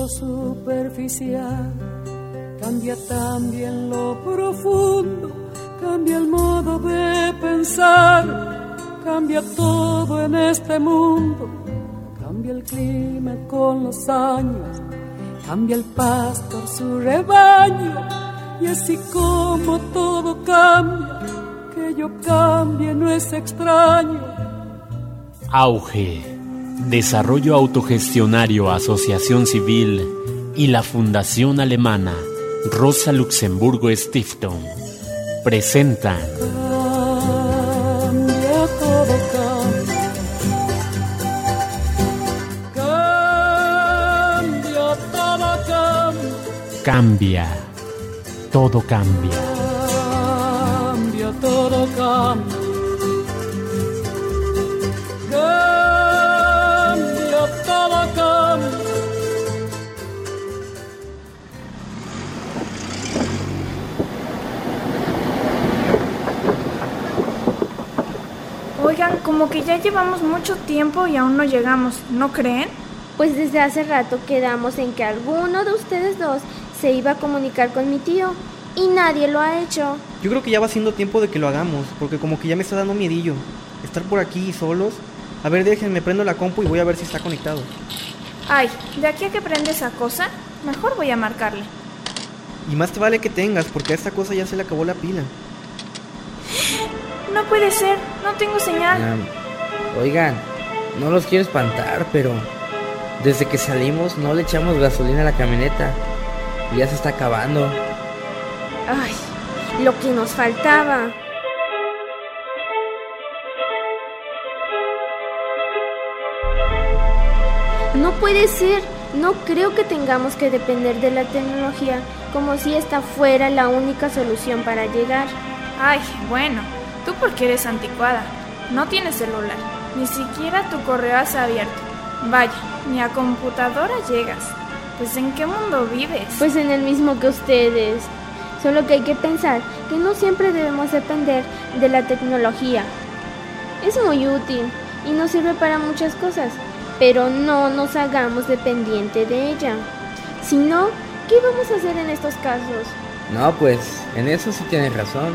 superficial, cambia también lo profundo, cambia el modo de pensar, cambia todo en este mundo, cambia el clima con los años, cambia el pastor su rebaño, y así como todo cambia, que yo cambie no es extraño. Auge, Desarrollo Autogestionario, Asociación Civil y la Fundación Alemana Rosa Luxemburgo Stiftung presentan Cambia, todo cambia, todo cambia, Cambia, todo cambia. cambia, todo cambia, cambia, todo cambia. Oigan, como que ya llevamos mucho tiempo y aún no llegamos, ¿no creen? Pues desde hace rato quedamos en que alguno de ustedes dos se iba a comunicar con mi tío y nadie lo ha hecho. Yo creo que ya va siendo tiempo de que lo hagamos, porque como que ya me está dando miedillo estar por aquí solos. A ver, déjenme, prendo la compu y voy a ver si está conectado. Ay, de aquí a que prende esa cosa, mejor voy a marcarle. Y más te vale que tengas, porque a esta cosa ya se le acabó la pila. No puede ser, no tengo señal. Oigan, no los quiero espantar, pero desde que salimos no le echamos gasolina a la camioneta y ya se está acabando. Ay, lo que nos faltaba. No puede ser, no creo que tengamos que depender de la tecnología como si esta fuera la única solución para llegar. Ay, bueno, tú porque eres anticuada. No tienes celular, ni siquiera tu correo has abierto. Vaya, ni a computadora llegas. Pues ¿en qué mundo vives? Pues en el mismo que ustedes. Solo que hay que pensar que no siempre debemos depender de la tecnología. Es muy útil y nos sirve para muchas cosas, pero no nos hagamos dependiente de ella. Si no, ¿qué vamos a hacer en estos casos? No, pues en eso sí tienes razón.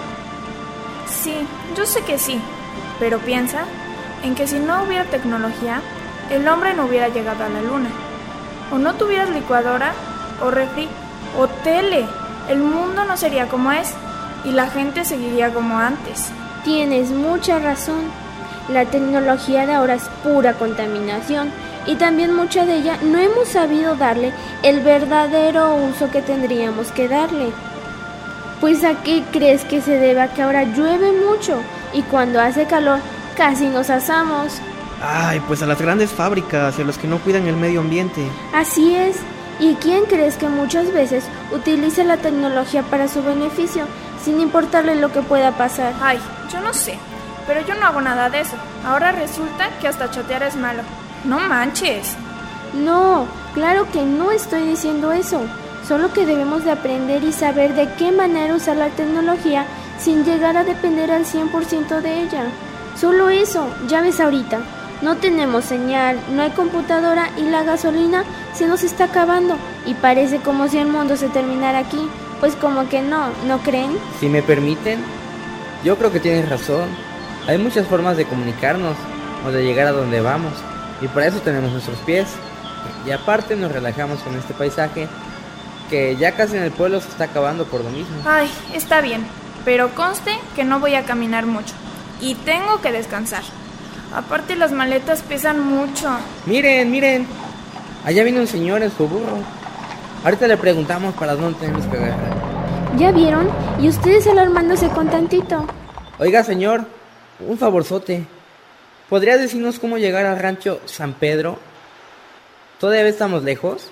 Sí, yo sé que sí, pero piensa en que si no hubiera tecnología, el hombre no hubiera llegado a la luna. O no tuvieras licuadora, o refri, o tele. El mundo no sería como es, y la gente seguiría como antes. Tienes mucha razón. La tecnología de ahora es pura contaminación, y también mucha de ella no hemos sabido darle el verdadero uso que tendríamos que darle. Pues ¿a qué crees que se deba que ahora llueve mucho y cuando hace calor casi nos asamos? Ay, pues a las grandes fábricas y a los que no cuidan el medio ambiente. Así es. ¿Y quién crees que muchas veces utiliza la tecnología para su beneficio, sin importarle lo que pueda pasar? Ay, yo no sé, pero yo no hago nada de eso. Ahora resulta que hasta chatear es malo. No manches. No, claro que no estoy diciendo eso. Solo que debemos de aprender y saber de qué manera usar la tecnología sin llegar a depender al 100% de ella. Solo eso, ya ves ahorita. No tenemos señal, no hay computadora y la gasolina se nos está acabando. Y parece como si el mundo se terminara aquí. Pues como que no, ¿no creen? Si me permiten, yo creo que tienes razón. Hay muchas formas de comunicarnos o de llegar a donde vamos. Y para eso tenemos nuestros pies. Y aparte nos relajamos con este paisaje que ya casi en el pueblo se está acabando por lo mismo. Ay, está bien, pero conste que no voy a caminar mucho. Y tengo que descansar. Aparte las maletas pesan mucho. Miren, miren. Allá viene un señor en su burro. Ahorita le preguntamos para dónde tenemos que agarrar. ¿Ya vieron? Y ustedes alarmándose con tantito. Oiga, señor, un favorzote. ¿Podría decirnos cómo llegar al rancho San Pedro? ¿Todavía estamos lejos?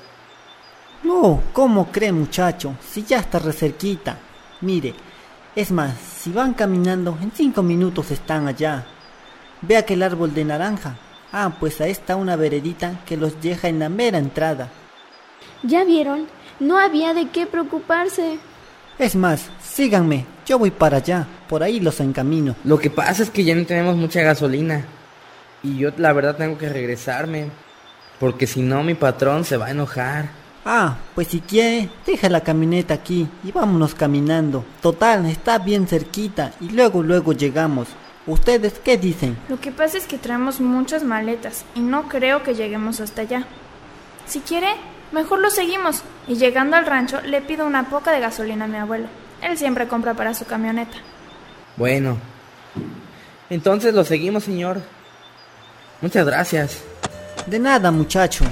No, ¿cómo cree, muchacho? Si ya está re cerquita. Mire, es más, si van caminando, en 5 minutos están allá. Ve aquel árbol de naranja. Ah, pues ahí está una veredita que los deja en la mera entrada. ¿Ya vieron? No había de qué preocuparse. Es más, síganme, yo voy para allá, por ahí los encamino. Lo que pasa es que ya no tenemos mucha gasolina. Y yo la verdad tengo que regresarme. porque si no mi patrón se va a enojar. Ah, pues si quiere, deja la camioneta aquí y vámonos caminando. Total, está bien cerquita y luego llegamos. ¿Ustedes qué dicen? Lo que pasa es que traemos muchas maletas y no creo que lleguemos hasta allá. Si quiere, mejor lo seguimos y llegando al rancho le pido una poca de gasolina a mi abuelo. Él siempre compra para su camioneta. Bueno, entonces lo seguimos, señor. Muchas gracias. De nada, muchacho.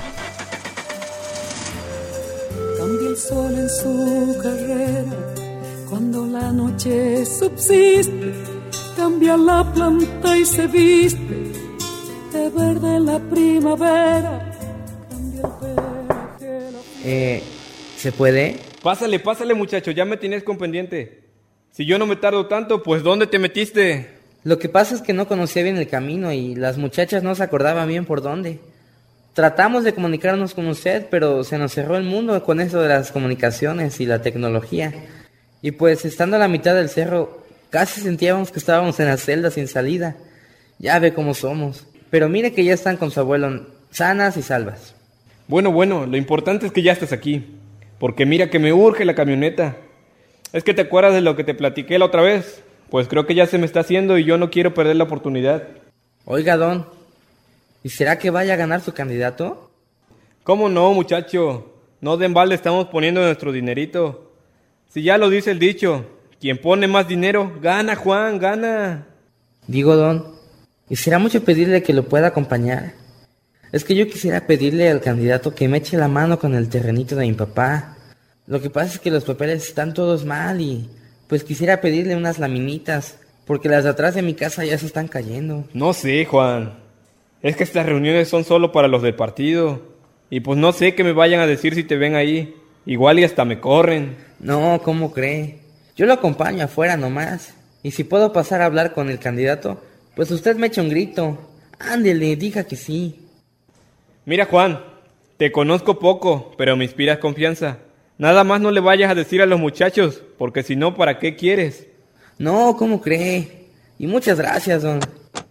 Cambia el sol en su carrera cuando la noche subsiste. Cambia la planta y se viste de verde la primavera. Cambia el pelaje. ¿Se puede? Pásale muchacho, ya me tienes con pendiente. Si yo no me tardo tanto, pues ¿dónde te metiste? Lo que pasa es que no conocía bien el camino y las muchachas no se acordaban bien por dónde. Tratamos de comunicarnos con usted, pero se nos cerró el mundo con eso de las comunicaciones y la tecnología. Y pues estando a la mitad del cerro, casi sentíamos que estábamos en la celda sin salida. Ya ve cómo somos. Pero mire que ya están con su abuelo, sanas y salvas. Bueno, lo importante es que ya estás aquí. Porque mira que me urge la camioneta. Es que te acuerdas de lo que te platiqué la otra vez. Pues creo que ya se me está haciendo y yo no quiero perder la oportunidad. Oiga, don, ¿y será que vaya a ganar su candidato? ¿Cómo no, muchacho? No de embalde estamos poniendo nuestro dinerito. Si ya lo dice el dicho, quien pone más dinero, gana, Juan, gana. Digo, don, ¿y será mucho pedirle que lo pueda acompañar? Es que yo quisiera pedirle al candidato que me eche la mano con el terrenito de mi papá. Lo que pasa es que los papeles están todos mal y pues quisiera pedirle unas laminitas, porque las de atrás de mi casa ya se están cayendo. No sé, Juan. Es que estas reuniones son solo para los del partido. Y pues no sé qué me vayan a decir si te ven ahí. Igual y hasta me corren. No, ¿cómo cree? Yo lo acompaño afuera nomás. Y si puedo pasar a hablar con el candidato, pues usted me echa un grito. Ándele, diga que sí. Mira, Juan, te conozco poco, pero me inspiras confianza. Nada más no le vayas a decir a los muchachos, porque si no, ¿para qué quieres? No, ¿cómo cree? Y muchas gracias, don.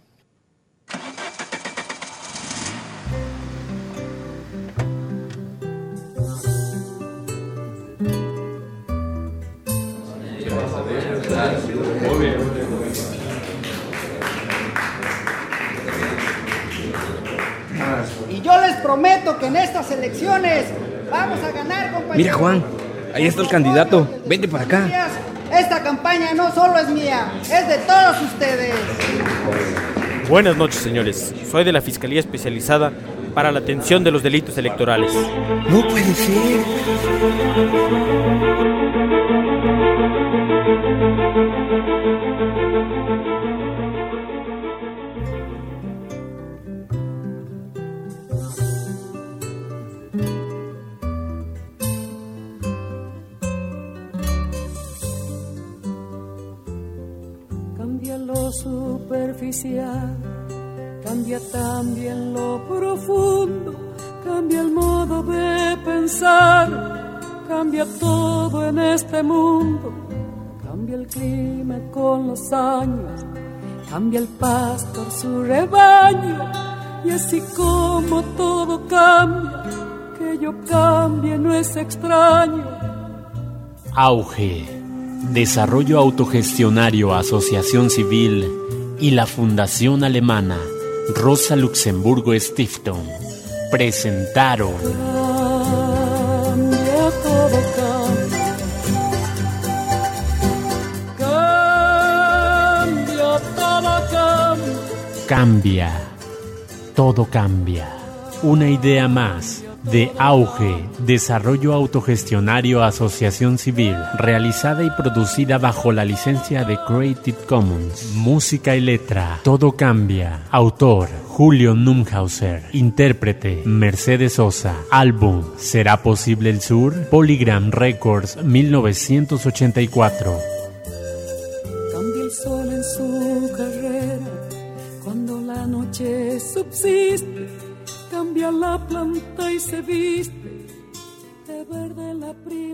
Y yo les prometo que en estas elecciones vamos a ganar, compañeros. Mira, Juan, ahí está el candidato. Vente para acá. Esta campaña no solo es mía, es de todos ustedes. Buenas noches, señores. Soy de la Fiscalía Especializada para la Atención de los Delitos Electorales. No puede ser. Cambia lo superficial, cambia también lo profundo, cambia el modo de pensar, cambia todo en este mundo, cambia el clima con los años, cambia el pastor su rebaño, y así como todo cambia, que yo cambie no es extraño. Auge, Desarrollo Autogestionario Asociación Civil y la Fundación Alemana Rosa Luxemburgo Stiftung presentaron Cambia, todo cambia, todo cambia. Cambia, todo cambia. Una idea más de Auge, Desarrollo Autogestionario Asociación Civil, realizada y producida bajo la licencia de Creative Commons. Música y letra, Todo Cambia. Autor, Julio Numhauser. Intérprete, Mercedes Sosa. Álbum, ¿Será Posible el Sur? Polygram Records, 1984. Cambia el sol en su carrera cuando la noche subsiste. Cambia la planta y se viste de verde la primavera.